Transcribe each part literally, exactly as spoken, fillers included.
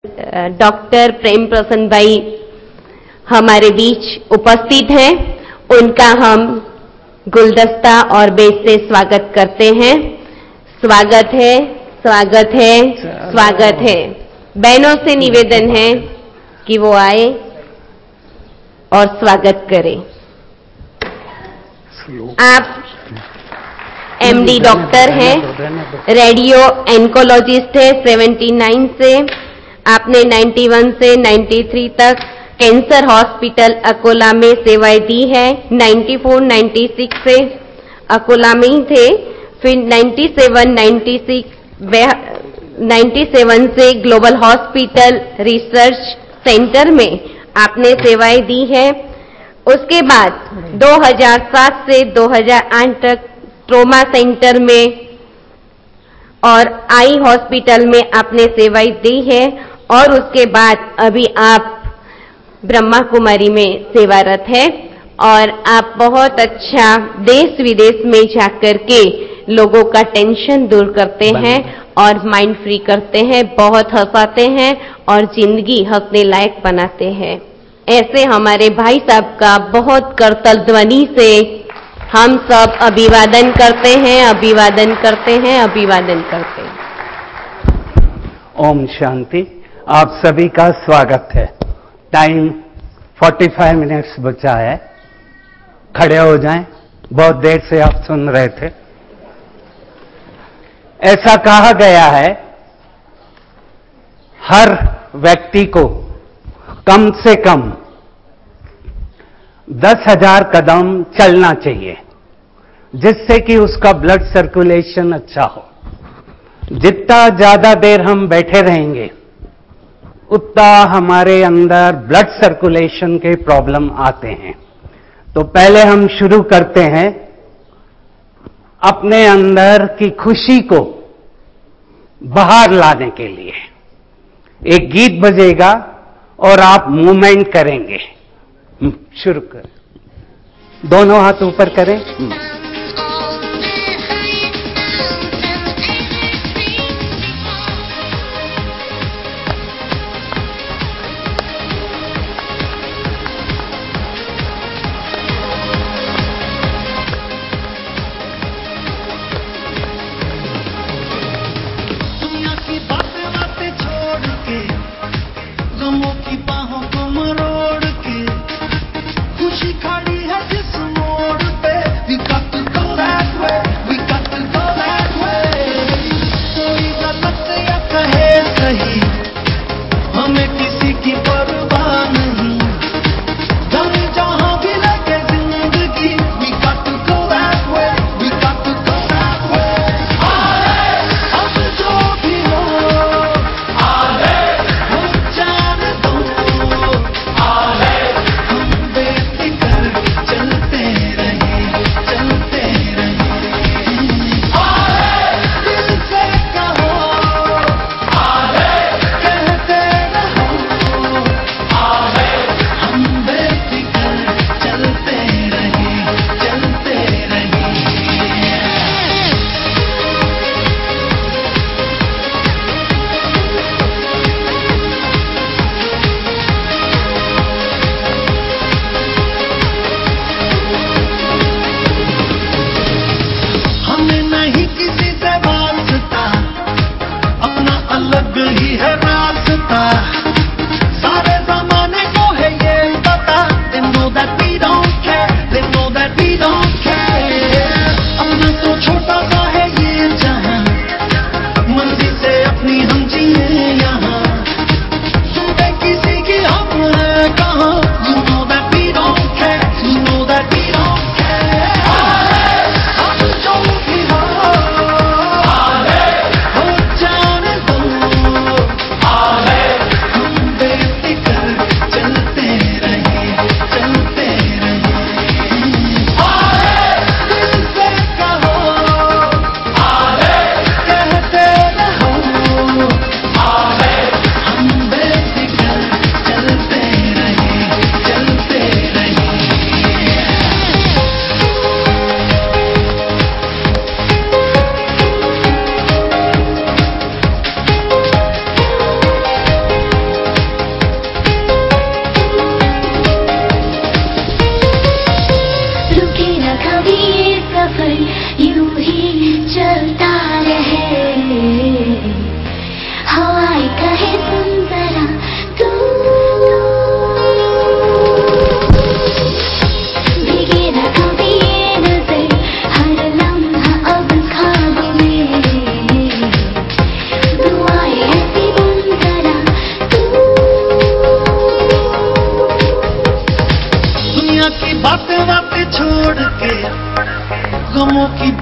Doctor प्रेम प्रसन्न भाई हमारे बीच उपस्थित हैं, उनका हम गुलदस्ता और बेच से स्वागत करते हैं। स्वागत है, स्वागत है, स्वागत है। बहनों से निवेदन है कि वो आए और स्वागत करें। आप एमडी डॉक्टर हैं, रेडियो एन्कोलॉजिस्ट है उन्यासी से, आपने इक्यानवे से तिरानवे तक कैंसर हॉस्पिटल अकोला में सेवाएं दी है। चौरानवे छियानवे से अकोला में ही थे, फिर सत्तानवे छियानवे से ग्लोबल हॉस्पिटल रिसर्च सेंटर में आपने सेवाएं दी है। उसके बाद दो हज़ार सात से दो हज़ार आठ तक ट्रोमा सेंटर में और आई हॉस्पिटल में आपने सेवाएं दी है और उसके बाद अभी आप ब्रह्मा कुमारी में सेवारत है और आप बहुत अच्छा देश विदेश में जाकर के लोगों का टेंशन दूर करते हैं और माइंड फ्री करते हैं, बहुत हंसाते हैं और जिंदगी हंसने लायक बनाते हैं। ऐसे हमारे भाई साहब का बहुत करतल ध्वनि से हम सब अभिवादन करते हैं, अभिवादन करते हैं, अभिवादन करते हैं। ओम शांति। आप सभी का स्वागत है। टाइम पैंतालीस मिनट्स बचा है, खड़े हो जाएं। बहुत देर से आप सुन रहे थे। ऐसा कहा गया है हर व्यक्ति को कम से कम दस हजार कदम चलना चाहिए, जिससे कि उसका ब्लड सर्कुलेशन अच्छा हो। जितना ज्यादा देर हम बैठे रहेंगे उतना हमारे अंदर ब्लड सर्कुलेशन के प्रॉब्लम आते हैं। तो पहले हम शुरू करते हैं अपने अंदर की खुशी को बाहर लाने के लिए। एक गीत बजेगा और आप मूवमेंट करेंगे। शुरू करें, दोनों हाथ ऊपर करें। खड़ी है जिस मोड़ पे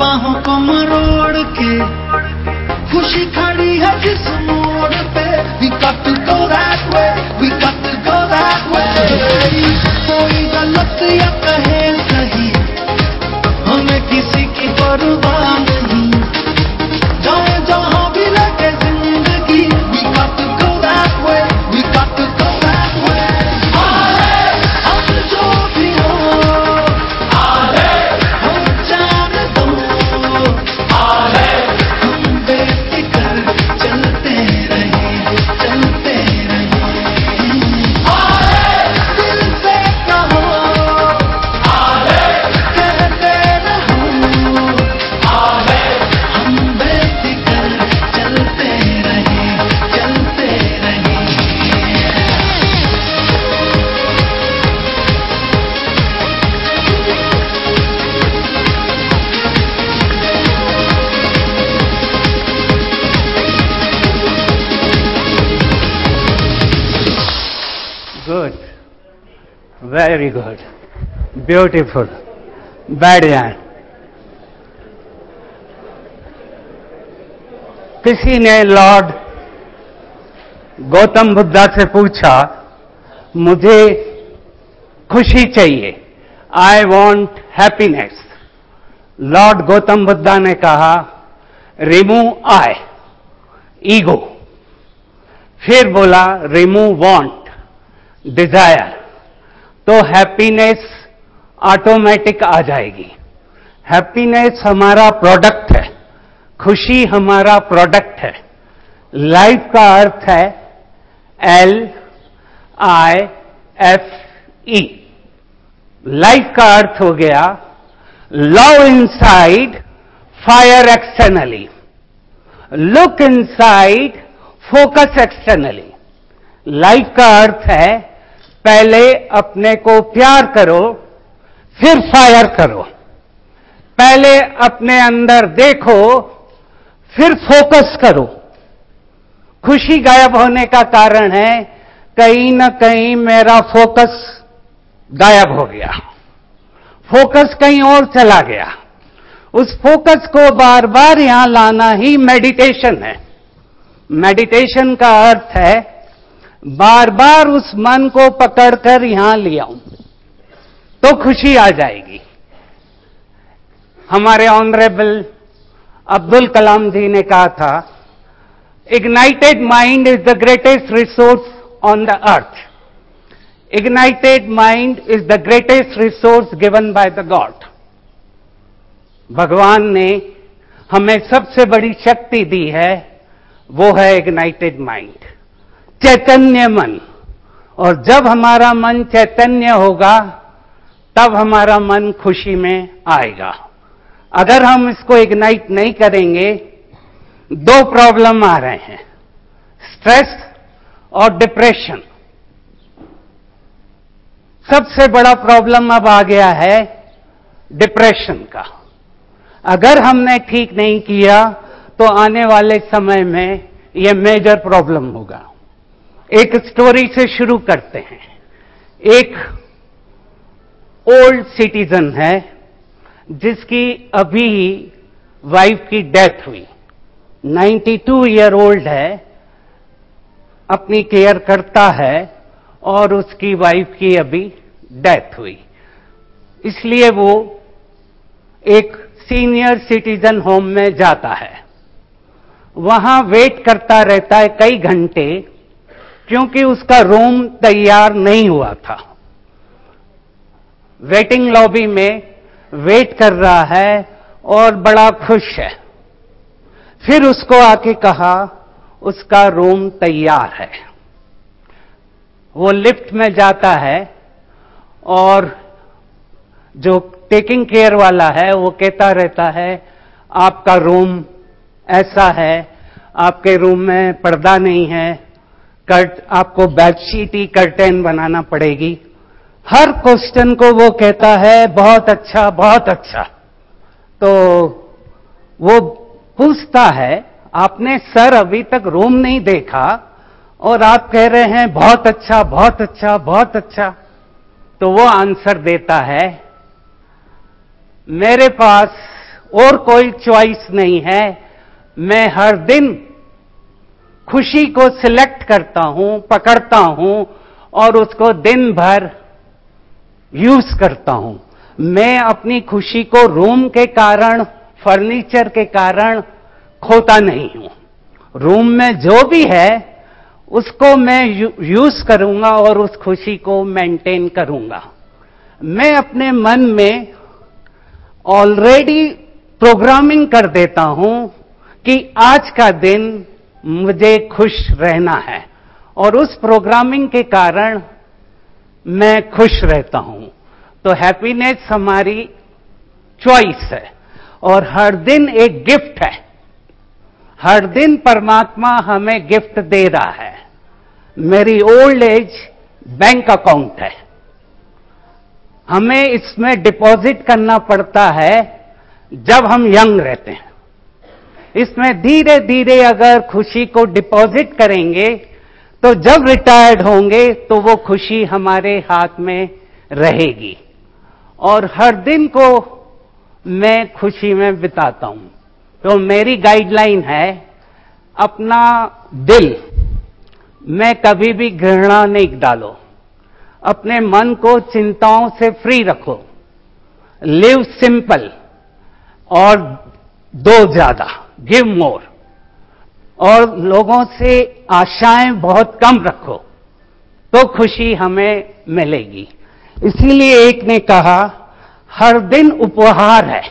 बाहों को मरोड़ के खुशी खड़ी है जिस मोड़ पे we got to go that way, we got to go that way. कोई गलत या कहे सही हमें किसी की परवाह नहीं, जाए जहां भी लगे जिंदगी we got to go that way, we got to go that way. हम जो भी हो हम जान दो, हम बेफिक्र चलते रहे चलते रहे, दिल से कहो कहते रहो, हम बेफिक्र चलते रहे चलते रहे. Good. Very good. Beautiful. बढ़िया. किसी ने लॉर्ड गौतम बुद्धा से पूछा, मुझे खुशी चाहिए, I want happiness. Lord Gautam Buddha ने कहा, रिमूव आई, ईगो. फिर बोला, रिमूव वांट, डिजायर, तो हैप्पीनेस ऑटोमेटिक आ जाएगी. हैप्पीनेस हमारा प्रोडक्ट है, खुशी हमारा प्रोडक्ट है. लाइफ का अर्थ है L I F E. Life का अर्थ हो गया love inside, fire externally, look inside, focus externally. Life का अर्थ है पहले अपने को प्यार करो, फिर फायर करो. पहले अपने अंदर देखो, फिर फोकस करो. खुशी गायब होने का कारण है कहीं ना कहीं मेरा फोकस गायब हो गया, फोकस कहीं और चला गया. उस फोकस को बार बार यहां लाना ही मेडिटेशन है. मेडिटेशन का अर्थ है बार बार उस मन को पकड़कर यहां ले आऊं तो खुशी आ जाएगी. हमारे ऑनरेबल अब्दुल कलाम जी ने कहा था, ignited mind is the greatest resource on the earth. Ignited mind is the greatest resource given by the god. भगवान ने हमें सबसे बड़ी शक्ति दी है, वो है इग्नाइटेड माइंड, चैतन्य मन. और जब हमारा मन चैतन्य होगा तब हमारा मन खुशी में आएगा. अगर हम इसको इग्नाइट नहीं करेंगे, दो प्रॉब्लम आ रहे हैं, स्ट्रेस और डिप्रेशन. सबसे बड़ा प्रॉब्लम अब आ गया है डिप्रेशन का. अगर हमने ठीक नहीं किया तो आने वाले समय में यह मेजर प्रॉब्लम होगा. एक स्टोरी से शुरू करते हैं. एक ओल्ड सिटीजन है जिसकी अभी वाइफ की डेथ हुई. बानवे ईयर ओल्ड है, अपनी केयर करता है और उसकी वाइफ की अभी डेथ हुई. इसलिए वो एक सीनियर सिटीजन होम में जाता है. वहां वेट करता रहता है कई घंटे, क्योंकि उसका रूम तैयार नहीं हुआ था. वेटिंग लॉबी में वेट कर रहा है और बड़ा खुश है. फिर उसको आके कहा उसका रूम तैयार है. वो लिफ्ट में जाता है और जो टेकिंग केयर वाला है वो कहता रहता है, आपका रूम ऐसा है, आपके रूम में पर्दा नहीं है, कर्ट आपको बेडशीट ही कर्टेन बनाना पड़ेगी. हर क्वेश्चन को वो कहता है बहुत अच्छा बहुत अच्छा. तो वो पूछता है, आपने सर अभी तक रूम नहीं देखा और आप कह रहे हैं बहुत अच्छा बहुत अच्छा बहुत अच्छा. तो वो आंसर देता है, मेरे पास और कोई चॉइस नहीं है। मैं हर दिन खुशी को सिलेक्ट करता हूं, पकड़ता हूं और उसको दिन भर यूज करता हूं। मैं अपनी खुशी को रूम के कारण, फर्नीचर के कारण खोता नहीं हूं। रूम में जो भी है उसको मैं यूज करूंगा और उस खुशी को मेंटेन करूंगा। मैं अपने मन में ऑलरेडी प्रोग्रामिंग कर देता हूं कि आज का दिन मुझे खुश रहना है और उस प्रोग्रामिंग के कारण मैं खुश रहता हूं। तो हैप्पीनेस हमारी चॉइस है और हर दिन एक गिफ्ट है। हर दिन परमात्मा हमें गिफ्ट दे रहा है। मेरी ओल्ड एज बैंक अकाउंट है। हमें इसमें डिपॉजिट करना पड़ता है जब हम यंग रहते हैं। इसमें धीरे धीरे अगर खुशी को डिपॉजिट करेंगे तो जब रिटायर्ड होंगे तो वो खुशी हमारे हाथ में रहेगी। और हर दिन को मैं खुशी में बिताता हूं। तो मेरी गाइडलाइन है, अपना दिल में कभी भी घृणा नहीं डालो। अपने मन को चिंताओं से फ्री रखो। लिव सिंपल और दो ज्यादा, गिव मोर। और लोगों से आशाएं बहुत कम रखो तो खुशी हमें मिलेगी। इसीलिए एक ने कहा, हर दिन उपहार है।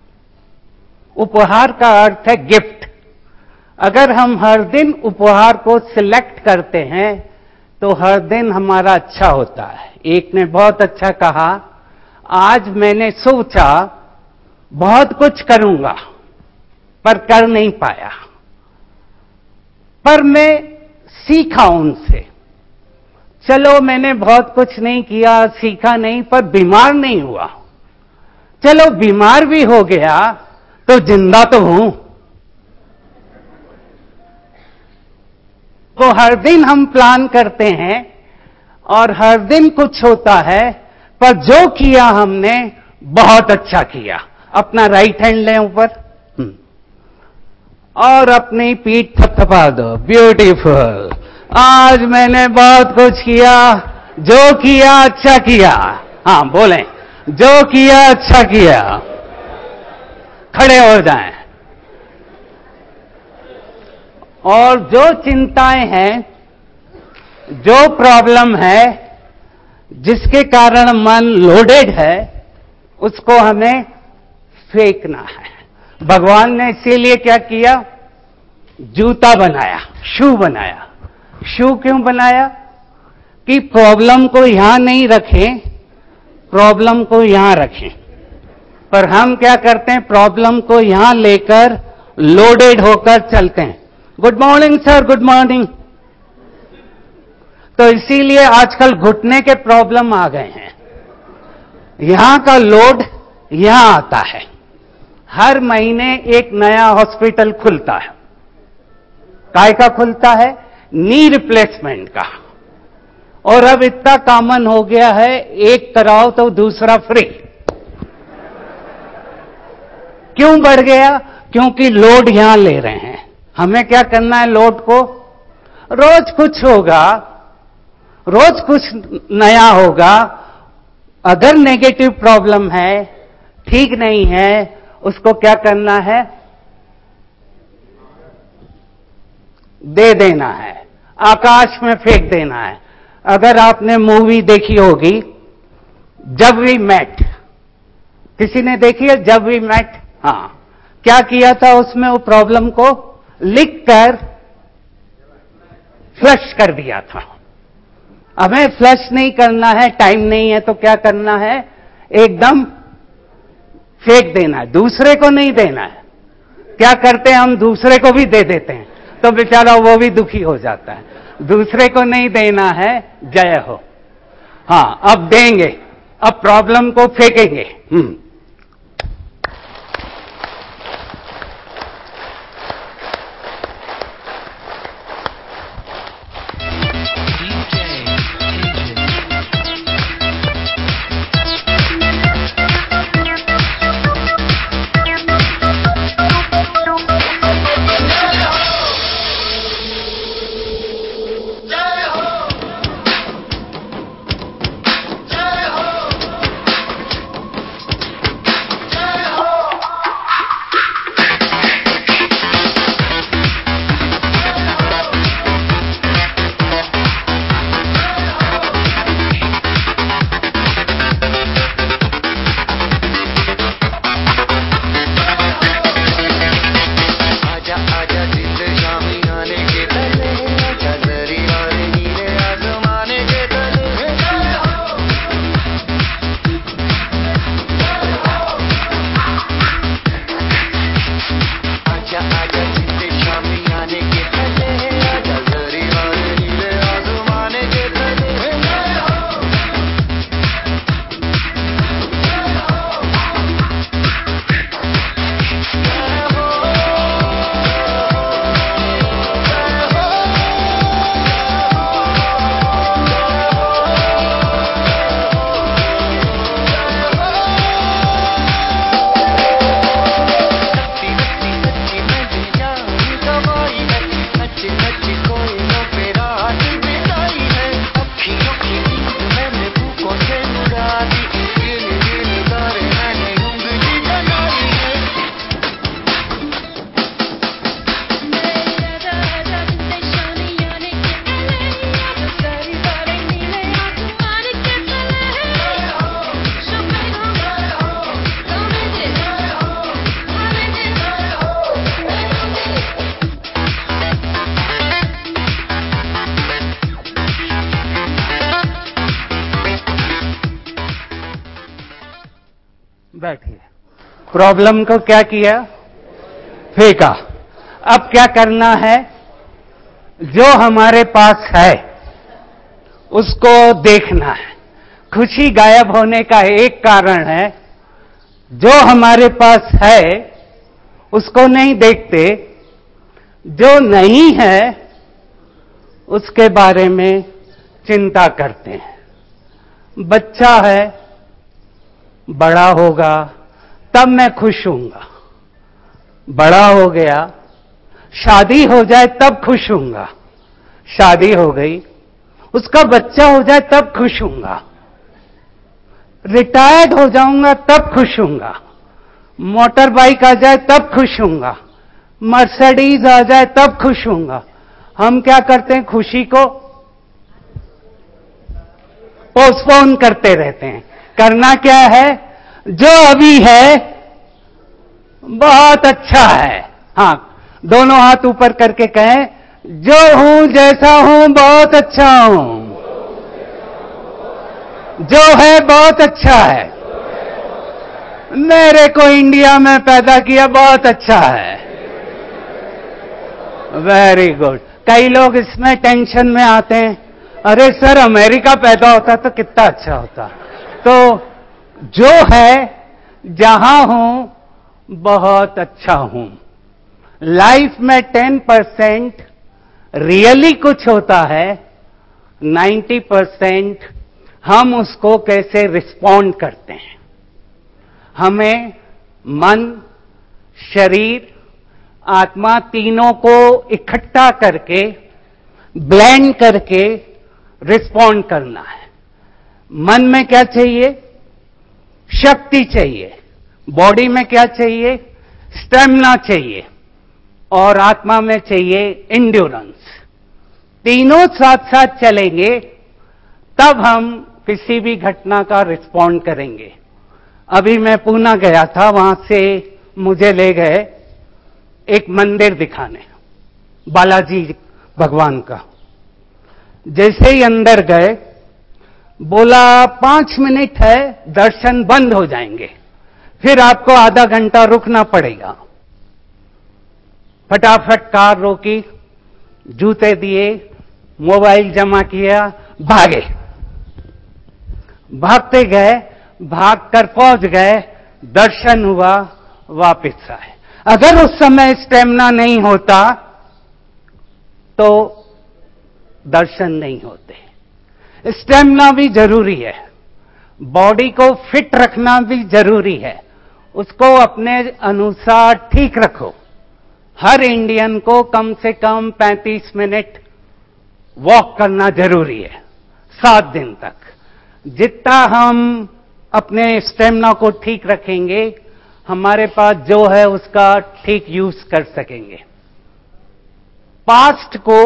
उपहार का अर्थ है गिफ्ट। अगर हम हर दिन उपहार को सिलेक्ट करते हैं तो हर दिन हमारा अच्छा होता है। एक ने बहुत अच्छा कहा, आज मैंने सोचा बहुत कुछ करूंगा पर कर नहीं पाया, पर मैं सीखा उनसे। चलो मैंने बहुत कुछ नहीं किया, सीखा नहीं, पर बीमार नहीं हुआ। चलो बीमार भी हो गया तो जिंदा तो हूं। तो हर दिन हम प्लान करते हैं और हर दिन कुछ होता है, पर जो किया हमने बहुत अच्छा किया। अपना राइट हैंड लें ऊपर और अपनी पीठ थपथपा दो। ब्यूटीफुल। आज मैंने बहुत कुछ किया, जो किया अच्छा किया। हां बोलें, जो किया अच्छा किया। खड़े हो जाएं। और जो चिंताएं हैं, जो प्रॉब्लम है, जिसके कारण मन लोडेड है, उसको हमें फेंकना है। भगवान ने इसीलिए क्या किया, जूता बनाया, शू बनाया। शू क्यों बनाया? कि प्रॉब्लम को यहां नहीं रखें, प्रॉब्लम को यहां रखें। पर हम क्या करते हैं, प्रॉब्लम को यहां लेकर लोडेड होकर चलते हैं। Good morning sir, good morning. तो इसीलिए आजकल घुटने के प्रॉब्लम आ गए हैं। यहां का लोड यहां आता है। हर महीने एक नया हॉस्पिटल खुलता है। काय का खुलता है? नी रिप्लेसमेंट का। और अब इतना कॉमन हो गया है, एक कराओ तो दूसरा फ्री। क्यों बढ़ गया? क्योंकि लोड यहां ले रहे हैं। हमें क्या करना है, लोड को रोज कुछ होगा, रोज कुछ नया होगा। अगर नेगेटिव प्रॉब्लम है, ठीक नहीं है, उसको क्या करना है, दे देना है, आकाश में फेंक देना है। अगर आपने मूवी देखी होगी जब वी मेट, किसी ने देखी है जब वी मेट? हां, क्या किया था उसमें, वो प्रॉब्लम को लिखकर फ्लश कर दिया था। हमें फ्लश नहीं करना है, टाइम नहीं है, तो क्या करना है, एकदम फेंक देना है, दूसरे को नहीं देना है। क्या करते हैं हम, दूसरे को भी दे देते हैं, तो बेचारा वो भी दुखी हो जाता है। दूसरे को नहीं देना है। जय हो। हां, अब देंगे, अब प्रॉब्लम को फेंकेंगे। हम्म बैठिए। प्रॉब्लम को क्या किया? फेंका। अब क्या करना है? जो हमारे पास है उसको देखना है। खुशी गायब होने का एक कारण है, जो हमारे पास है उसको नहीं देखते, जो नहीं है उसके बारे में चिंता करते हैं। बच्चा है, बड़ा होगा तब मैं खुश हूंगा, बड़ा हो गया, शादी हो जाए तब खुश हूंगा, शादी हो गई, उसका बच्चा हो जाए तब खुश हूंगा, रिटायर्ड हो जाऊंगा तब खुश हूंगा, मोटर बाइक आ जाए तब खुश हूंगा, मर्सिडीज आ जाए तब खुश हूंगा। हम क्या करते हैं? खुशी को पोस्टपोन करते रहते हैं। करना क्या है? जो अभी है बहुत अच्छा है। हाँ, दोनों हाथ ऊपर करके कहें, जो हूं जैसा हूं बहुत अच्छा हूं, जो है बहुत अच्छा है, मेरे को इंडिया में पैदा किया बहुत अच्छा है। Very good. कई लोग इसमें टेंशन में आते हैं, अरे सर अमेरिका पैदा होता तो कितना अच्छा होता। तो जो है, जहां हूं बहुत अच्छा हूं। लाइफ में टेन परसेंट रियली कुछ होता है, नाइन्टी परसेंट हम उसको कैसे रिस्पॉन्ड करते हैं। हमें मन, शरीर, आत्मा तीनों को इकट्ठा करके, ब्लेंड करके रिस्पॉन्ड करना है। मन में क्या चाहिए? शक्ति चाहिए। बॉडी में क्या चाहिए? स्टेमिना चाहिए। और आत्मा में चाहिए इंड्योरेंस। तीनों साथ साथ चलेंगे तब हम किसी भी घटना का रिस्पॉन्ड करेंगे। अभी मैं पूना गया था, वहां से मुझे ले गए एक मंदिर दिखाने, बालाजी भगवान का। जैसे ही अंदर गए, बोला पांच मिनट है, दर्शन बंद हो जाएंगे, फिर आपको आधा घंटा रुकना पड़ेगा। फटाफट कार रोकी, जूते दिए, मोबाइल जमा किया, भागे। भागते गए, भागकर पहुंच गए, दर्शन हुआ, वापस आए। अगर उस समय स्टेमिना नहीं होता तो दर्शन नहीं होते। स्टेमिना भी जरूरी है, बॉडी को फिट रखना भी जरूरी है, उसको अपने अनुसार ठीक रखो। हर इंडियन को कम से कम पैंतीस मिनट वॉक करना जरूरी है, सात दिन तक। जितना हम अपने स्टेमिना को ठीक रखेंगे, हमारे पास जो है उसका ठीक यूज कर सकेंगे। पास्ट को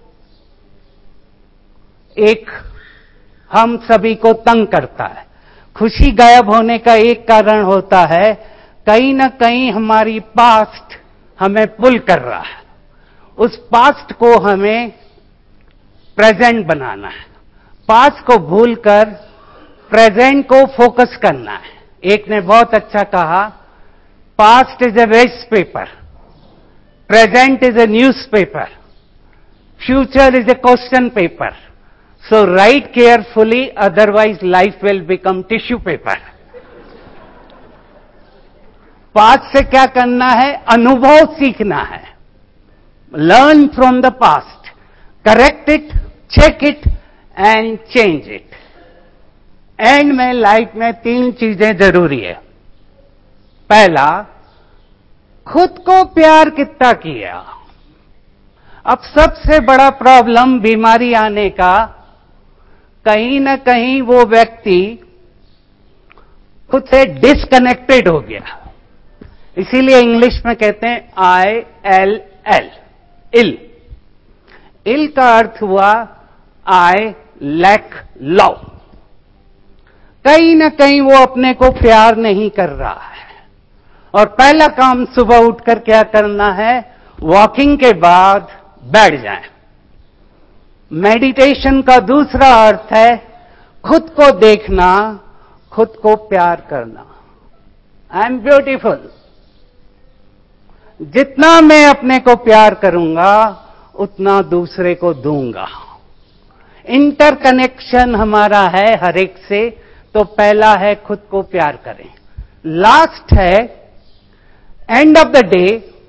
एक हम सभी को तंग करता है। खुशी गायब होने का एक कारण होता है, कहीं ना कहीं हमारी पास्ट हमें पुल कर रहा है। उस पास्ट को हमें प्रेजेंट बनाना है। पास्ट को भूलकर प्रेजेंट को फोकस करना है। एक ने बहुत अच्छा कहा, past is a waste paper, present is a newspaper, future is a question paper, so write carefully, otherwise life will become tissue paper. Past से क्या करना है? अनुभव सीखना है। Learn from the past, correct it, check it and change it. End में life में तीन चीजें जरूरी है। पहला, खुद को प्यार कितना किया। अब सबसे बड़ा प्रॉब्लम बीमारी आने का, कहीं ना कहीं वो व्यक्ति खुद से डिस्कनेक्टेड हो गया। इसीलिए इंग्लिश में कहते हैं आई एल एल, इल। इल का अर्थ हुआ आई लैक लव। कहीं ना कहीं वो अपने को प्यार नहीं कर रहा है। और पहला काम सुबह उठकर क्या करना है? वॉकिंग के बाद बैठ जाएं। मेडिटेशन का दूसरा अर्थ है खुद को देखना, खुद को प्यार करना। I am beautiful. जितना मैं अपने को प्यार करूंगा उतना दूसरे को दूंगा। इंटरकनेक्शन हमारा है हर एक से। तो पहला है खुद को प्यार करें। लास्ट है एंड ऑफ द डे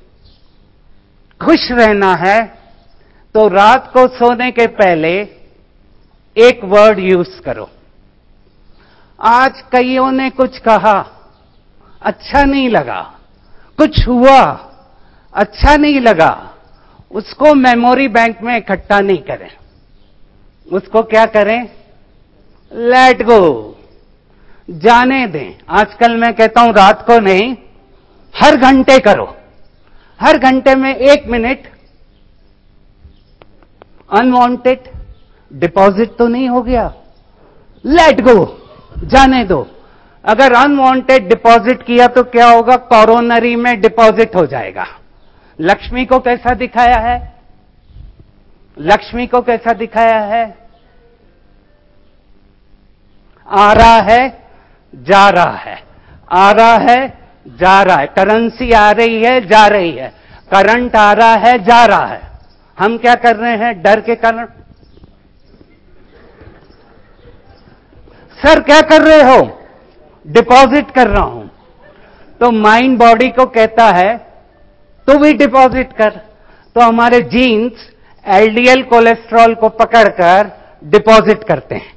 खुश रहना है। तो रात को सोने के पहले एक वर्ड यूज करो। आज कईयों ने कुछ कहा, अच्छा नहीं लगा, कुछ हुआ, अच्छा नहीं लगा, उसको मेमोरी बैंक में इकट्ठा नहीं करें। उसको क्या करें? लेट गो, जाने दें। आजकल मैं कहता हूं रात को नहीं, हर घंटे करो। हर घंटे में एक मिनट अनवांटेड डिपॉजिट तो नहीं हो गया, लेट गो, जाने दो। अगर अनवांटेड डिपॉजिट किया तो क्या होगा? कोरोनरी में डिपॉजिट हो जाएगा। लक्ष्मी को कैसा दिखाया है? लक्ष्मी को कैसा दिखाया है? आ रहा है, जा रहा है, आ रहा है, जा रहा है। करेंसी आ रही है, जा रही है, करंट आ रहा है, जा रहा है। हम क्या कर रहे हैं डर के कारण? सर क्या कर रहे हो? डिपॉजिट कर रहा हूं। तो माइंड बॉडी को कहता है तो भी डिपॉजिट कर। तो हमारे जीन्स एलडीएल कोलेस्ट्रॉल को पकड़कर डिपॉजिट करते हैं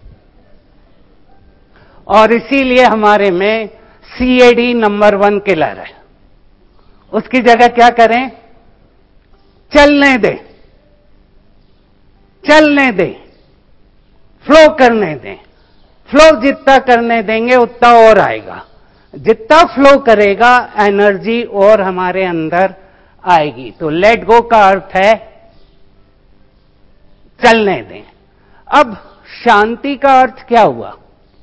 और इसीलिए हमारे में सीएडी नंबर वन किलर है। उसकी जगह क्या करें? चलने दें, चलने दें, फ्लो करने दें। फ्लो जितना करने देंगे उतना और आएगा। जितना फ्लो करेगा एनर्जी और हमारे अंदर आएगी। तो लेट गो का अर्थ है चलने दें। अब शांति का अर्थ क्या हुआ?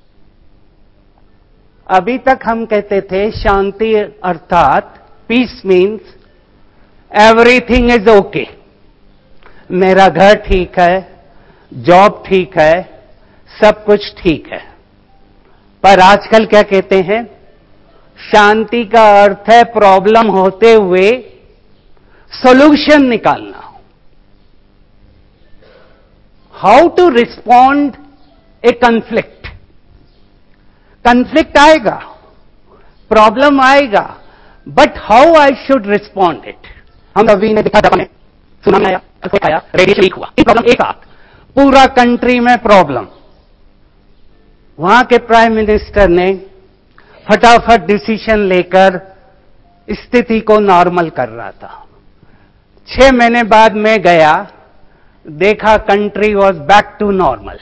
अभी तक हम कहते थे शांति अर्थात peace means everything is okay. मेरा घर ठीक है, जॉब ठीक है, सब कुछ ठीक है। पर आजकल क्या कहते हैं? शांति का अर्थ है प्रॉब्लम होते हुए सॉल्यूशन निकालना। How to respond a conflict. Conflict आएगा, प्रॉब्लम आएगा, but how I should respond it. हम अभी ने दिखा जापान में सुनामी आया, अर्थक्वेक आया, रेडिएशन लीक हुआ, एक प्रॉब्लम एक साथ, पूरा कंट्री में प्रॉब्लम। वहां के प्राइम मिनिस्टर ने फटाफट डिसीजन लेकर स्थिति को नॉर्मल कर रहा था। छह महीने बाद मैं गया, देखा country was back to normal.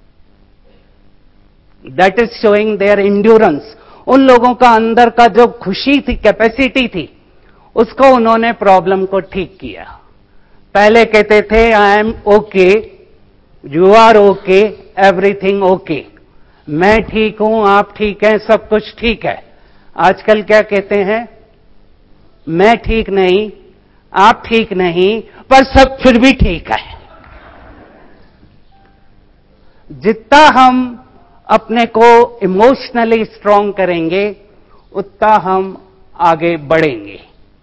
That is showing their endurance. उन लोगों का अंदर का जो खुशी थी, कैपेसिटी थी, उसको उन्होंने प्रॉब्लम को ठीक किया। पहले कहते थे I am okay, you are okay, everything okay. मैं ठीक हूं, आप ठीक हैं, सब कुछ ठीक है। आजकल क्या कहते हैं? मैं ठीक नहीं, आप ठीक नहीं, पर सब फिर भी ठीक है। जितना हम अपने को इमोशनली स्ट्रांग करेंगे उतना हम आगे बढ़ेंगे।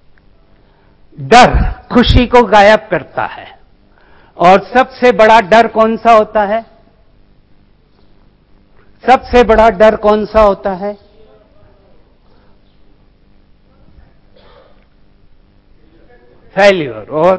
डर खुशी को गायब करता है। और सबसे बड़ा डर कौन सा होता है? सबसे बड़ा डर कौन सा होता है? फेल्यूर और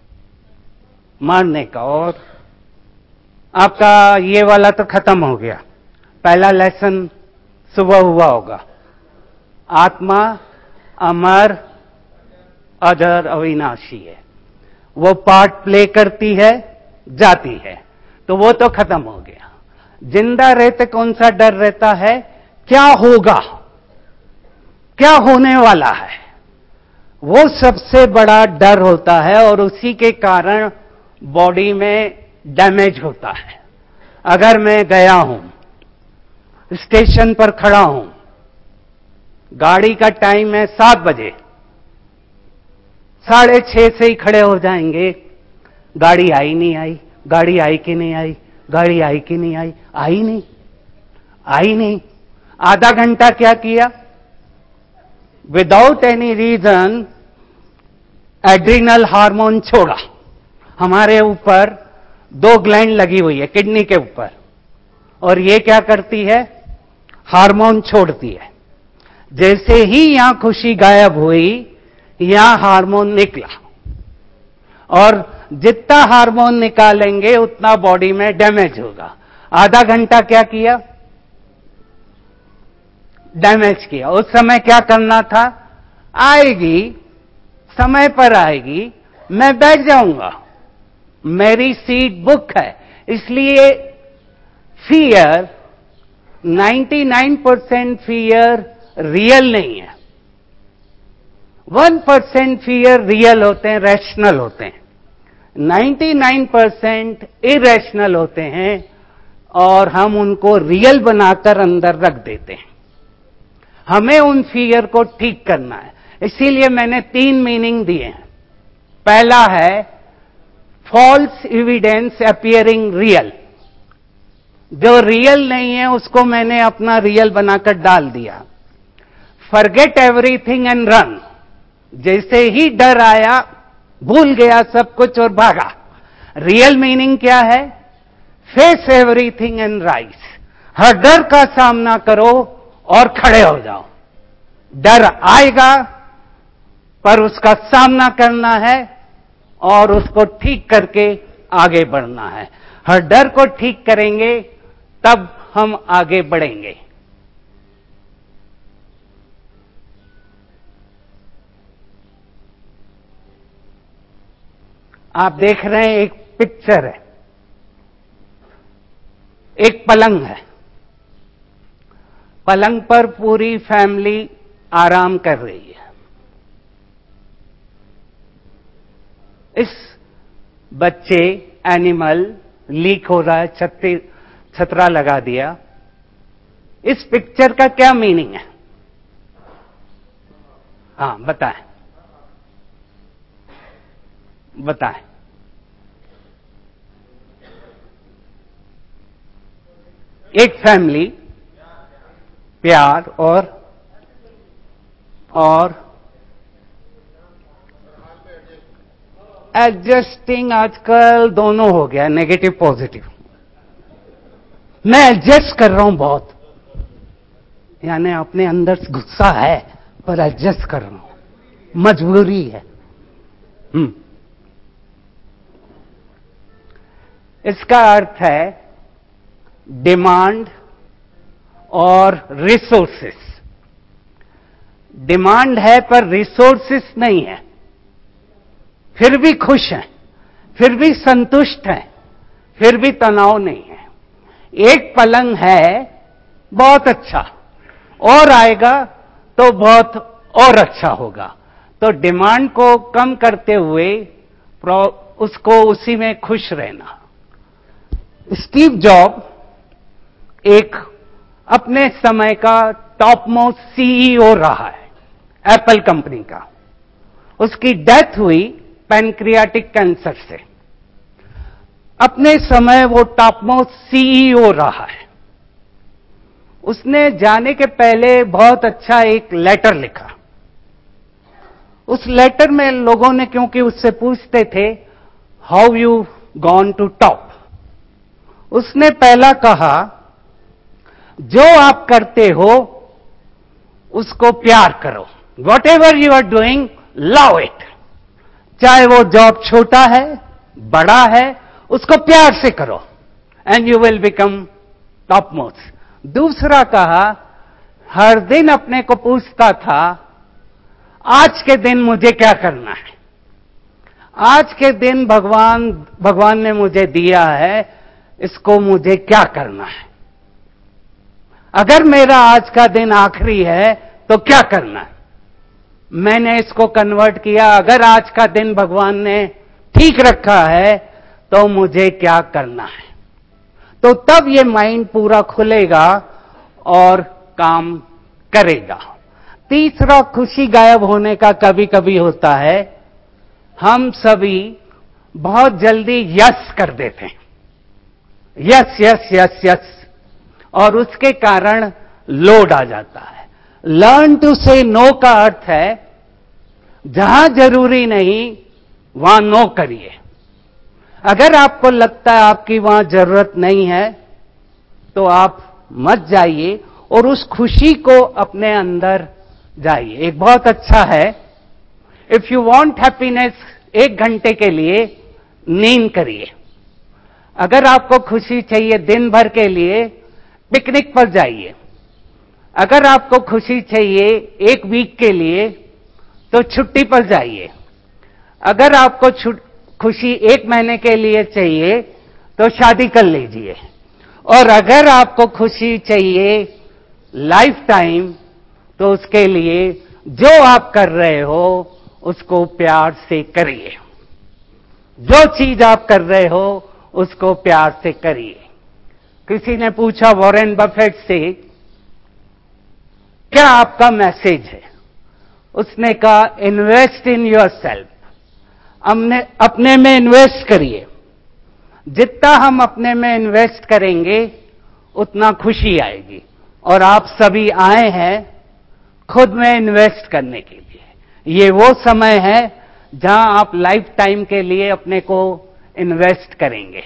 मारने का। और आपका ये वाला तो खत्म हो गया। पहला लेसन सुबह हुआ होगा, आत्मा अमर अजर अविनाशी है। वो पार्ट प्ले करती है, जाती है, तो वो तो खत्म हो गया। जिंदा रहते कौन सा डर रहता है? क्या होगा, क्या होने वाला है, वो सबसे बड़ा डर होता है। और उसी के कारण बॉडी में डैमेज होता है। अगर मैं गया हूं, स्टेशन पर खड़ा हूं, गाड़ी का टाइम है सात बजे, साढ़े छह से ही खड़े हो जाएंगे, गाड़ी आई नहीं आई, गाड़ी आई कि नहीं आई, गाड़ी आई कि नहीं आई, आई नहीं, आई नहीं। आधा घंटा क्या किया? Without any reason adrenal hormone छोड़ा। हमारे ऊपर दो ग्लैंड लगी हुई है किडनी के ऊपर, और ये क्या करती है? हार्मोन छोड़ती है। जैसे ही यहां खुशी गायब हुई, यहां हार्मोन निकला, और जितना हार्मोन निकालेंगे उतना बॉडी में डैमेज होगा। आधा घंटा क्या किया? डैमेज किया। उस समय क्या करना था? आएगी, समय पर आएगी, मैं बैठ जाऊंगा, मेरी सीट बुक है। इसलिए फियर, निन्यानवे परसेंट फियर रियल नहीं है, वन परसेंट फियर रियल होते हैं, रैशनल होते हैं, निन्यानवे परसेंट इरेशनल होते हैं, और हम उनको रियल बनाकर अंदर रख देते हैं। हमें उन फियर को ठीक करना है। इसीलिए मैंने तीन मीनिंग दिए हैं। पहला है फॉल्स एविडेंस अपीयरिंग रियल, जो रियल नहीं है उसको मैंने अपना रियल बनाकर डाल दिया। फॉरगेट एवरीथिंग एंड रन, जैसे ही डर आया भूल गया सब कुछ और भागा। रियल मीनिंग क्या है? फेस एवरीथिंग एंड राइज, हर डर का सामना करो और खड़े हो जाओ। डर आएगा पर उसका सामना करना है और उसको ठीक करके आगे बढ़ना है। हर डर को ठीक करेंगे तब हम आगे बढ़ेंगे। आप देख रहे हैं एक पिक्चर है, एक पलंग है, पलंग पर पूरी फैमिली आराम कर रही है। इस बच्चे एनिमल लीक हो रहा है, छतरी छतरा लगा दिया। इस पिक्चर का क्या मीनिंग है? हाँ बताएं, बताएं। एक फैमिली, प्यार और और एडजस्टिंग, आजकल दोनों हो गया, नेगेटिव पॉजिटिव। मैं एडजस्ट कर रहा हूं बहुत, यानी अपने अंदर गुस्सा है पर एडजस्ट कर रहा हूं, मजबूरी है। हम्म इसका अर्थ है डिमांड और रिसोर्सेस। डिमांड है पर रिसोर्सेस नहीं है, फिर भी खुश हैं, फिर भी संतुष्ट हैं, फिर भी तनाव नहीं है। एक पलंग है बहुत अच्छा, और आएगा तो बहुत और अच्छा होगा। तो डिमांड को कम करते हुए उसको उसी में खुश रहना। स्टीव जॉब एक अपने समय का टॉप मोस्ट सीईओ रहा है एप्पल कंपनी का। उसकी डेथ हुई पैनक्रियाटिक कैंसर से। अपने समय वो टॉप मोस्ट सीईओ रहा है। उसने जाने के पहले बहुत अच्छा एक लेटर लिखा। उस लेटर में लोगों ने, क्योंकि उससे पूछते थे how you gone to top, उसने पहला कहा जो आप करते हो उसको प्यार करो। Whatever you are doing, love it. चाहे वो जॉब छोटा है बड़ा है, उसको प्यार से करो and you will become topmost. दूसरा कहा, हर दिन अपने को पूछता था आज के दिन मुझे क्या करना है, आज के दिन भगवान भगवान ने मुझे दिया है, इसको मुझे क्या करना है। अगर मेरा आज का दिन आखिरी है तो क्या करना है। मैंने इसको कन्वर्ट किया, अगर आज का दिन भगवान ने ठीक रखा है तो मुझे क्या करना है। तो तब ये माइंड पूरा खुलेगा और काम करेगा। तीसरा, खुशी गायब होने का कभी कभी होता है, हम सभी बहुत जल्दी यस कर देते हैं, यस यस यस यस, और उसके कारण लोड आ जाता है। लर्न टू से नो का अर्थ है जहां जरूरी नहीं वहां नो करिए। अगर आपको लगता है आपकी वहां जरूरत नहीं है तो आप मत जाइए और उस खुशी को अपने अंदर जाइए। एक बहुत अच्छा है, इफ यू वांट हैप्पीनेस, एक घंटे के लिए नींद करिए। अगर आपको खुशी चाहिए दिन भर के लिए, पिकनिक पर जाइए। अगर आपको खुशी चाहिए एक वीक के लिए तो छुट्टी पर जाइए। अगर आपको खुशी एक महीने के लिए चाहिए तो शादी कर लीजिए। और अगर आपको खुशी चाहिए लाइफ टाइम तो उसके लिए जो आप कर रहे हो उसको प्यार से करिए। जो चीज आप कर रहे हो उसको प्यार से करिए। किसी ने पूछा वॉरेन बफेट से, क्या आपका मैसेज है? उसने कहा, इन्वेस्ट इन योरसेल्फ। हमने अपने में इन्वेस्ट करिए। जितना हम अपने में इन्वेस्ट करेंगे उतना खुशी आएगी। और आप सभी आए हैं खुद में इन्वेस्ट करने के लिए। ये वो समय है जहां आप लाइफ टाइम के लिए अपने को इन्वेस्ट करेंगे।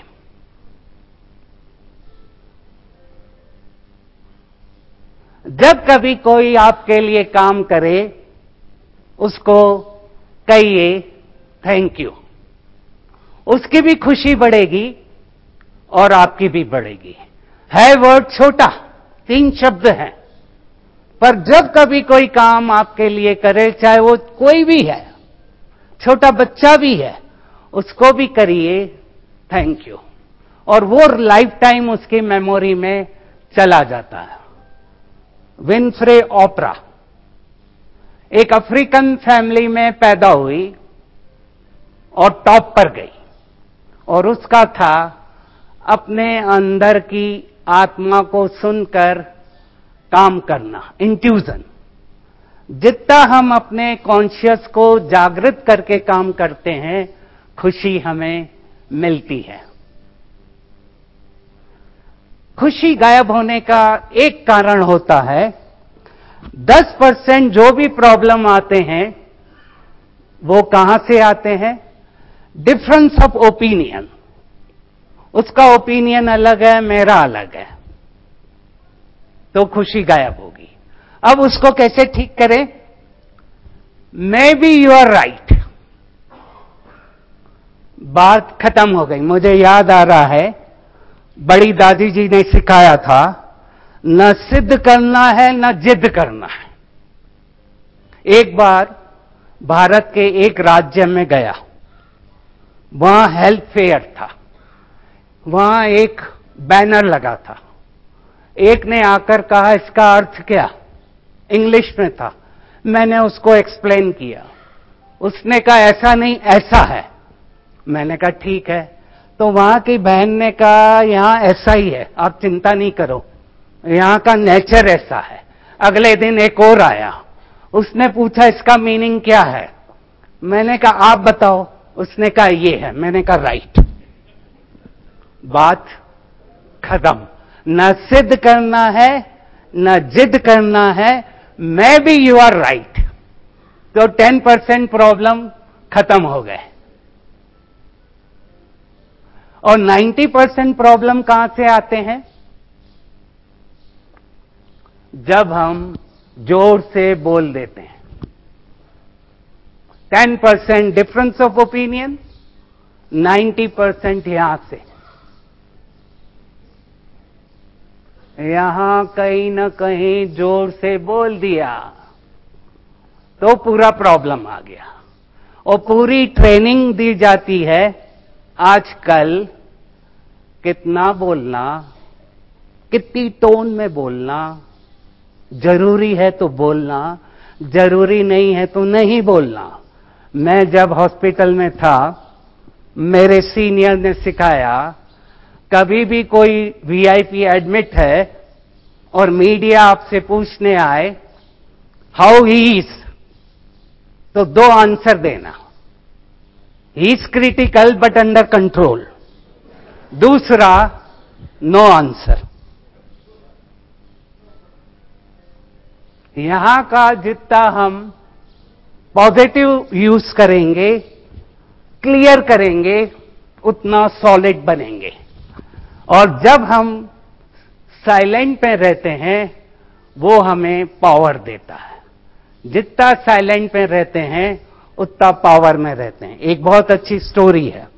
जब कभी कोई आपके लिए काम करे उसको कहिए थैंक यू। उसकी भी खुशी बढ़ेगी और आपकी भी बढ़ेगी। है वर्ड छोटा, तीन शब्द हैं, पर जब कभी कोई काम आपके लिए करे, चाहे वो कोई भी है, छोटा बच्चा भी है, उसको भी करिए थैंक यू। और वो लाइफ टाइम उसकी मेमोरी में चला जाता है। विनफ्रे ओपरा एक अफ्रीकन फैमिली में पैदा हुई और टॉप पर गई। और उसका था अपने अंदर की आत्मा को सुनकर काम करना, इंट्यूजन। जितना हम अपने कॉन्शियस को जागृत करके काम करते हैं, खुशी हमें मिलती है। खुशी गायब होने का एक कारण होता है, दस परसेंट जो भी प्रॉब्लम आते हैं वो कहां से आते हैं? Difference of opinion. उसका ओपिनियन अलग है, मेरा अलग है, तो खुशी गायब होगी। अब उसको कैसे ठीक करें? Maybe you are right. बात खत्म हो गई। मुझे याद आ रहा है, बड़ी दादी जी ने सिखाया था, न सिद्ध करना है न जिद करना है। एक बार भारत के एक राज्य में गया, वहां हेल्थ फेयर था। वहां एक बैनर लगा था। एक ने आकर कहा, इसका अर्थ क्या? इंग्लिश में था। मैंने उसको एक्सप्लेन किया। उसने कहा, ऐसा नहीं ऐसा है। मैंने कहा ठीक है। तो वहां की बहन ने कहा, यहां ऐसा ही है, आप चिंता नहीं करो, यहां का नेचर ऐसा है। अगले दिन एक और आया, उसने पूछा इसका मीनिंग क्या है? मैंने कहा आप बताओ। उसने कहा ये है। मैंने कहा राइट। बात खत्म। न सिद्ध करना है न जिद करना है, maybe you are right. तो टेन परसेंट प्रॉब्लम खत्म हो गए। और नाइन्टी परसेंट प्रॉब्लम कहां से आते हैं? जब हम जोर से बोल देते हैं। Ten percent difference of opinion, ninety percent यहां से। यहां कहीं न कहीं जोर से बोल दिया तो पूरा प्रॉब्लम आ गया। और पूरी ट्रेनिंग दी जाती है आजकल, कितना बोलना, कितनी टोन में बोलना, जरूरी है तो बोलना, जरूरी नहीं है तो नहीं बोलना। मैं जब हॉस्पिटल में था, मेरे सीनियर ने सिखाया, कभी भी कोई वीआईपी एडमिट है और मीडिया आपसे पूछने आए हाउ ही इज, तो दो आंसर देना, he is critical but under control. दूसरा, नो आंसर। यहां का जितना हम पॉजिटिव यूज करेंगे, क्लियर करेंगे, उतना सॉलिड बनेंगे। और जब हम साइलेंट में रहते हैं वो हमें पावर देता है। जितना साइलेंट में रहते हैं उतना पावर में रहते हैं। एक बहुत अच्छी स्टोरी है।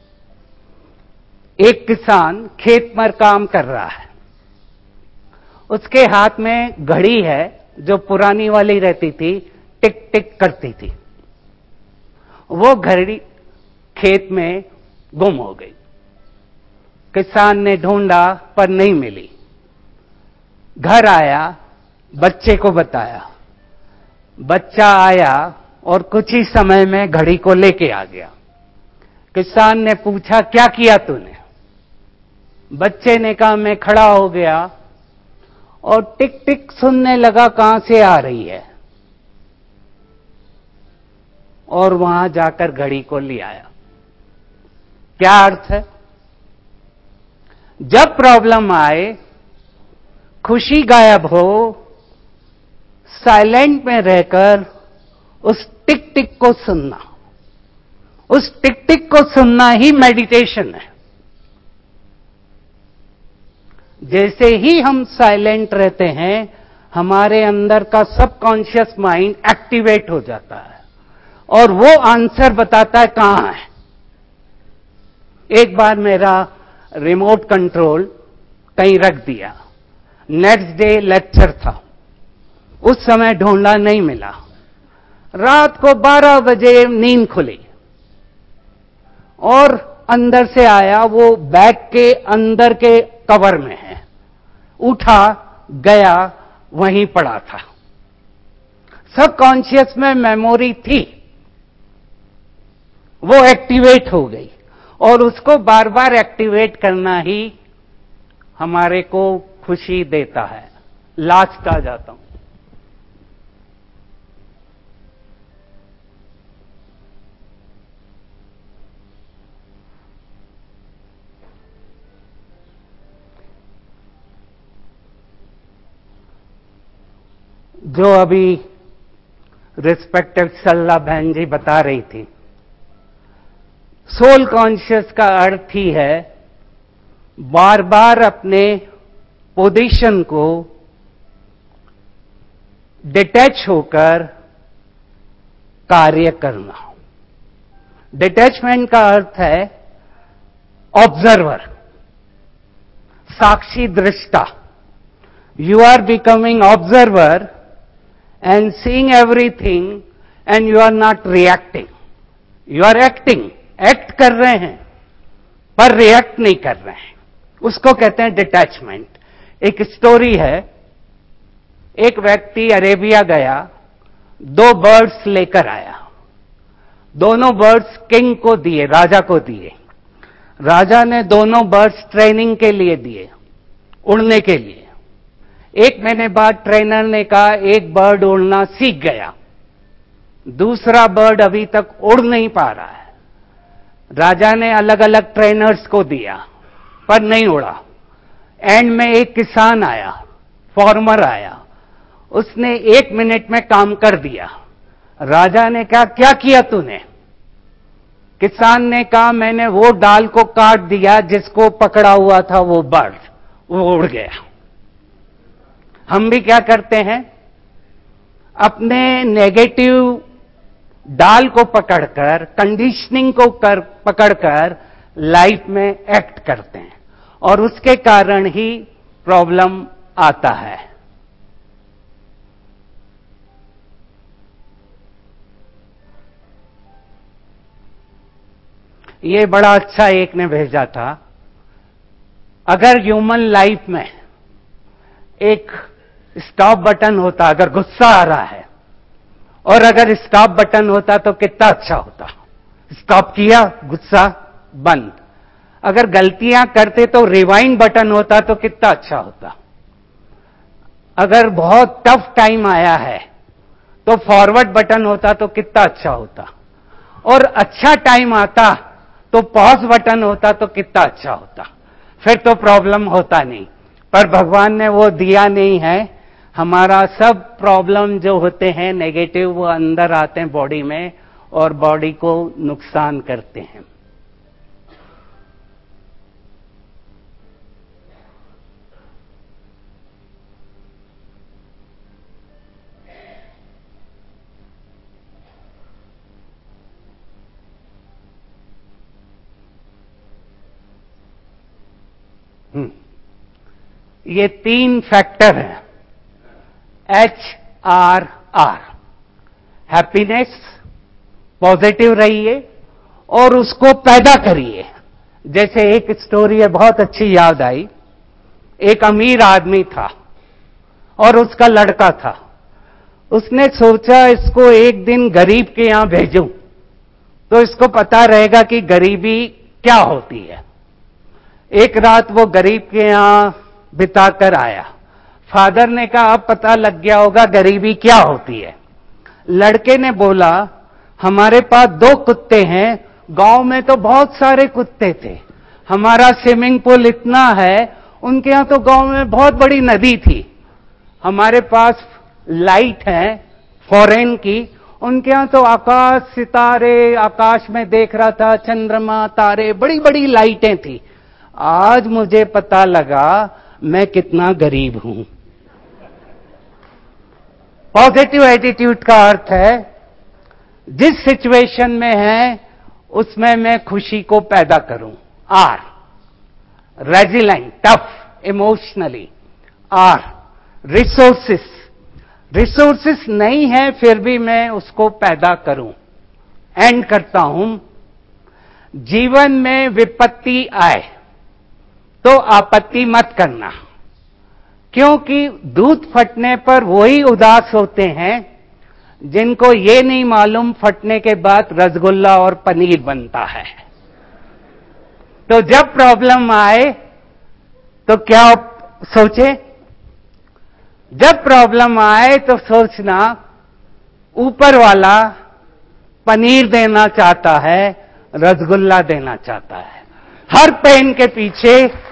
एक किसान खेत में काम कर रहा है, उसके हाथ में घड़ी है जो पुरानी वाली रहती थी, टिक टिक करती थी। वो घड़ी खेत में गुम हो गई। किसान ने ढूंढा पर नहीं मिली। घर आया, बच्चे को बताया। बच्चा आया और कुछ ही समय में घड़ी को लेके आ गया। किसान ने पूछा, क्या किया तूने? बच्चे ने कहा, मैं खड़ा हो गया और टिक टिक सुनने लगा कहां से आ रही है, और वहां जाकर घड़ी को ले आया। क्या अर्थ है? जब प्रॉब्लम आए, खुशी गायब हो, साइलेंट में रहकर उस टिक टिक को सुनना, उस टिक टिक को सुनना ही मेडिटेशन है। जैसे ही हम साइलेंट रहते हैं, हमारे अंदर का सबकॉन्शियस माइंड एक्टिवेट हो जाता है और वो आंसर बताता है कहां है। एक बार मेरा रिमोट कंट्रोल कहीं रख दिया। नेक्स्ट डे लेक्चर था, उस समय ढूंढा, नहीं मिला। रात को बारह बजे नींद खुली और अंदर से आया, वो बैग के अंदर के कवर में है। उठा, गया, वहीं पड़ा था। सबकॉन्शियस में मेमोरी थी, वो एक्टिवेट हो गई और उसको बार बार एक्टिवेट करना ही हमारे को खुशी देता है। लास्ट आ जाता हूं। जो अभी रिस्पेक्टेड सल्ला बहन जी बता रही थी, सोल कॉन्शियस का अर्थ ही है बार बार अपने पोजीशन को डिटैच होकर कार्य करना। डिटैचमेंट का अर्थ है ऑब्जर्वर, साक्षी दृष्टा। You are becoming observer and seeing everything and you are not reacting, you are acting, act कर रहे हैं पर react नहीं कर रहे हैं, उसको कहते हैं डिटैचमेंट। एक स्टोरी है, एक व्यक्ति अरेबिया गया, दो बर्ड्स लेकर आया। दोनों बर्ड्स किंग को दिए, राजा को दिए। राजा ने दोनों बर्ड्स ट्रेनिंग के लिए दिए, उड़ने के लिए। एक महीने बाद ट्रेनर ने कहा एक बर्ड उड़ना सीख गया, दूसरा बर्ड अभी तक उड़ नहीं पा रहा है। राजा ने अलग अलग ट्रेनर्स को दिया पर नहीं उड़ा। एंड में एक किसान आया, फार्मर आया, उसने एक मिनट में काम कर दिया। राजा ने कहा क्या किया तूने? किसान ने कहा मैंने वो डाल को काट दिया जिसको पकड़ा हुआ था वो बर्ड, वो उड़ गया। हम भी क्या करते हैं, अपने नेगेटिव डाल को पकड़कर, कंडीशनिंग को कर पकड़कर लाइफ में एक्ट करते हैं और उसके कारण ही प्रॉब्लम आता है। ये बड़ा अच्छा एक ने भेजा था, अगर ह्यूमन लाइफ में एक स्टॉप बटन होता, अगर गुस्सा आ रहा है और अगर स्टॉप बटन होता तो कितना अच्छा होता। स्टॉप किया, गुस्सा बंद। अगर गलतियां करते तो रिवाइंड बटन होता तो कितना अच्छा होता। अगर बहुत टफ टाइम आया है तो फॉरवर्ड बटन होता तो कितना अच्छा होता। और अच्छा टाइम आता तो पॉज बटन होता तो कितना अच्छा होता। फिर तो प्रॉब्लम होता नहीं, पर भगवान ने वो दिया नहीं है। हमारा सब प्रॉब्लम जो होते हैं नेगेटिव, वो अंदर आते हैं बॉडी में और बॉडी को नुकसान करते हैं। ये तीन फैक्टर हैं, H R R. Happiness, positive रहिए और उसको पैदा करिए। जैसे एक स्टोरी है बहुत अच्छी याद आई। एक अमीर आदमी था और उसका लड़का था। उसने सोचा इसको एक दिन गरीब के यहां भेजूं तो इसको पता रहेगा कि गरीबी क्या होती है। एक रात वो गरीब के यहां बिताकर आया। फादर ने कहा अब पता लग गया होगा गरीबी क्या होती है। लड़के ने बोला हमारे पास दो कुत्ते हैं, गांव में तो बहुत सारे कुत्ते थे, हमारा स्विमिंग पूल इतना है, उनके यहां तो गांव में बहुत बड़ी नदी थी, हमारे पास लाइट है फॉरेन की, उनके यहां तो आकाश, सितारे, आकाश में देख रहा था चंद्रमा, तारे, बड़ी बड़ी लाइटें थी। आज मुझे पता लगा मैं कितना गरीब हूं। पॉजिटिव एटीट्यूड का अर्थ है जिस सिचुएशन में है उसमें मैं खुशी को पैदा करूं। R, resilient, tough, emotionally. R, resources, resources नहीं है फिर भी मैं उसको पैदा करूं। एंड करता हूं, जीवन में विपत्ति आए तो आपत्ति मत करना, क्योंकि दूध फटने पर वही उदास होते हैं जिनको ये नहीं मालूम फटने के बाद रसगुल्ला और पनीर बनता है। तो जब प्रॉब्लम आए तो क्या सोचे? जब प्रॉब्लम आए तो सोचना ऊपर वाला पनीर देना चाहता है, रसगुल्ला देना चाहता है। हर पेन के पीछे,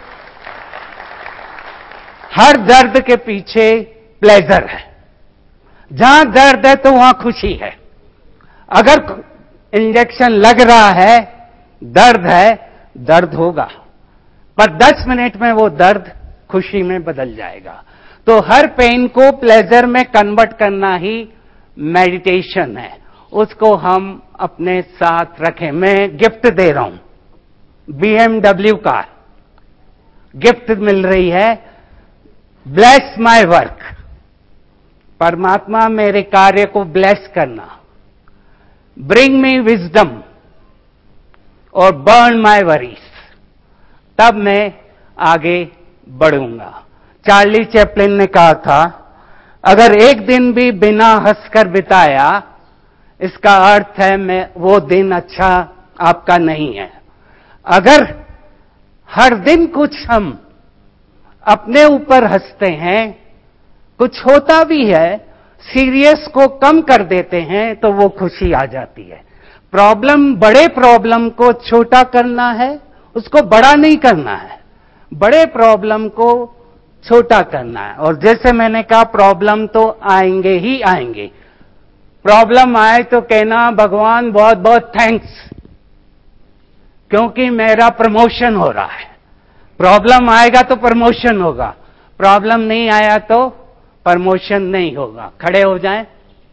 हर दर्द के पीछे प्लेजर है। जहां दर्द है तो वहां खुशी है। अगर इंजेक्शन लग रहा है, दर्द है, दर्द होगा, पर दस मिनट में वो दर्द खुशी में बदल जाएगा। तो हर पेन को प्लेजर में कन्वर्ट करना ही मेडिटेशन है। उसको हम अपने साथ रखें। मैं गिफ्ट दे रहा हूं, बीएमडब्ल्यू कार गिफ्ट मिल रही है। ब्लेस माय वर्क, परमात्मा मेरे कार्य को ब्लेस करना। ब्रिंग मी विजडम और बर्न माय वरीज, तब मैं आगे बढ़ूंगा। चार्ली चैपलिन ने कहा था अगर एक दिन भी बिना हंसकर बिताया, इसका अर्थ है मैं वो दिन अच्छा आपका नहीं है। अगर हर दिन कुछ हम अपने ऊपर हंसते हैं, कुछ होता भी है, सीरियस को कम कर देते हैं, तो वो खुशी आ जाती है। प्रॉब्लम, बड़े प्रॉब्लम को छोटा करना है, उसको बड़ा नहीं करना है, बड़े प्रॉब्लम को छोटा करना है। और जैसे मैंने कहा प्रॉब्लम तो आएंगे ही आएंगे। प्रॉब्लम आए तो कहना भगवान बहुत बहुत थैंक्स, क्योंकि मेरा प्रमोशन हो रहा है। प्रॉब्लम आएगा तो प्रमोशन होगा, प्रॉब्लम नहीं आया तो प्रमोशन नहीं होगा। खड़े हो जाएं।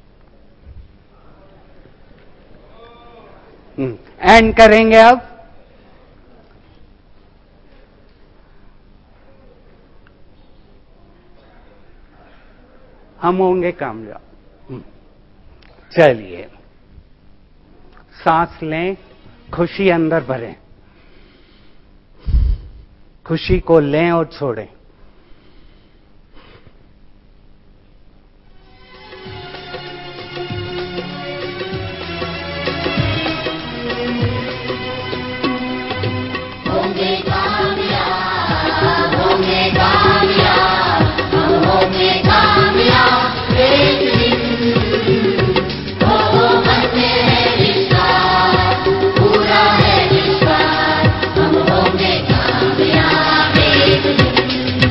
एंड करेंगे अब। हम होंगे कामयाब। चलिए सांस लें, खुशी अंदर भरें, खुशी को लें और छोड़ें। होंगे कामयाब, होंगे कामयाब, हम होंगे कामयाब एक दिन। हो मन में है विश्वास, पूरा है विश्वास, हम होंगे कामयाब एक दिन।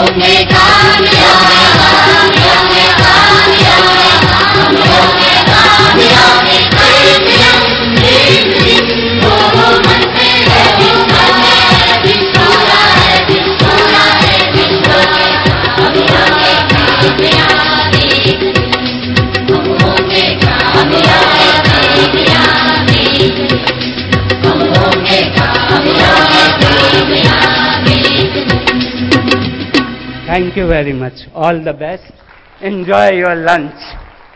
होंगे कामयाब, हम होंगे कामयाब, हम होंगे कामयाब। एक दिन, एक दिन, हो हो मन में है विश्वास, दिन पूरा है, दिन पूरा है विश्वास। हम होंगे कामयाब एक दिन, हम होंगे कामयाब कामयाब एक दिन, हम होंगे कामयाब कामयाब एक दिन। Thank you very much. All the best. Enjoy your lunch.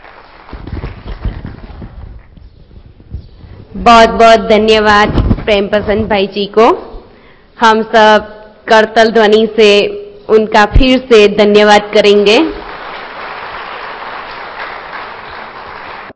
बहुत बहुत धन्यवाद प्रेम प्रसन्न भाई जी को। हम सब करतल ध्वनि से उनका फिर से धन्यवाद करेंगे।